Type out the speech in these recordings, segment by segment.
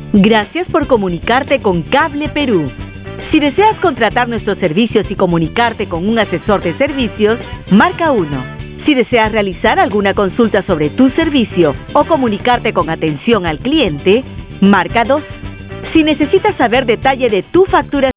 Gracias por comunicarte con Cable Perú. Si deseas contratar nuestros servicios y comunicarte con un asesor de servicios, marca 1. Si deseas realizar alguna consulta sobre tu servicio o comunicarte con atención al cliente, marca 2. Si necesitas saber detalle de tu factura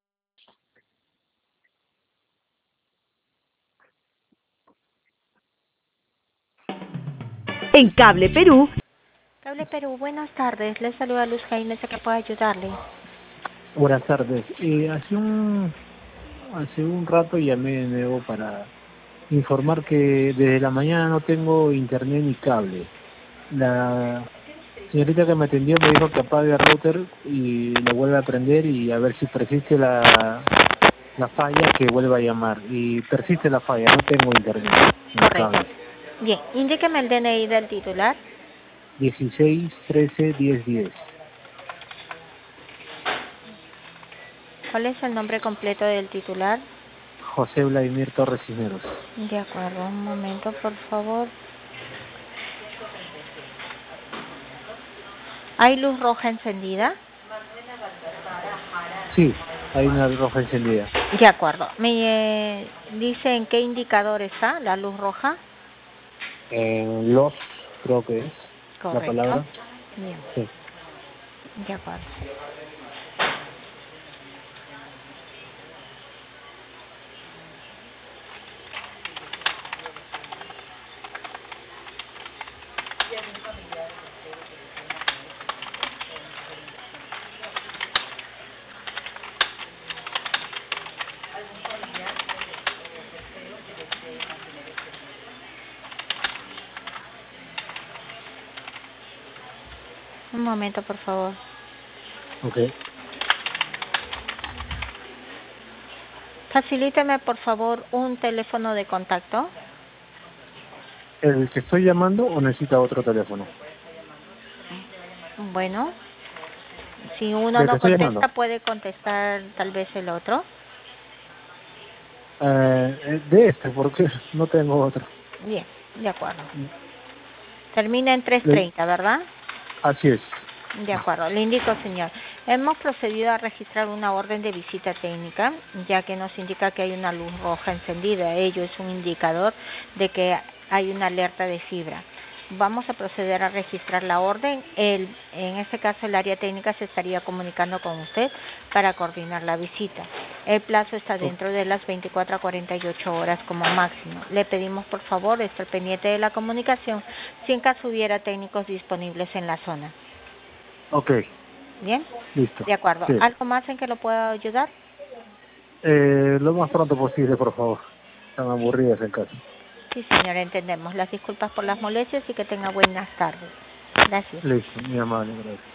en Cable Perú. Cable Perú, buenas tardes. Les saluda Luz Jaime, sé que puedo ayudarle. Buenas tardes. Hace un rato llamé de nuevo para informar que desde la mañana no tengo internet ni cable. La señorita que me atendió me dijo que apague el router y lo vuelva a prender y a ver si persiste la falla, que vuelva a llamar. Y persiste la falla, no tengo internet ni Correcto. cable. Bien, indíqueme el DNI del titular. 16 13 10 10. ¿Cuál es el nombre completo del titular? José Vladimir Torres Cisneros. De acuerdo, un momento, por favor. ¿Hay luz roja encendida? Sí, hay una roja encendida. De acuerdo. ¿Me dice en qué indicador está la luz roja? En los, creo que es Correcto. la palabra. Bien. Sí. De acuerdo. Un momento, por favor. Ok. Facilíteme, por favor, un teléfono de contacto. ¿El que estoy llamando o necesita otro teléfono? Bueno, si uno ¿Del que no estoy contesta, llamando? puede contestar tal vez el otro. De este, porque no tengo otro. Bien, de acuerdo. Termina en Le- 330, ¿verdad? Así es. De acuerdo, le indico, señor. Hemos procedido a registrar una orden de visita técnica, ya que nos indica que hay una luz roja encendida. Ello es un indicador de que hay una alerta de fibra. Vamos a proceder a registrar la orden. En este caso, el área técnica se estaría comunicando con usted para coordinar la visita. El plazo está dentro de las 24 a 48 horas como máximo. Le pedimos, por favor, estar pendiente de la comunicación si en caso hubiera técnicos disponibles en la zona. Ok, ¿Bien? listo. De acuerdo. Sí. ¿Algo más en que lo pueda ayudar? Lo más pronto posible, por favor. Están aburridas en casa. Sí, señora, entendemos. Las disculpas por las molestias y que tenga buenas tardes. Gracias. Listo, muy amable, gracias.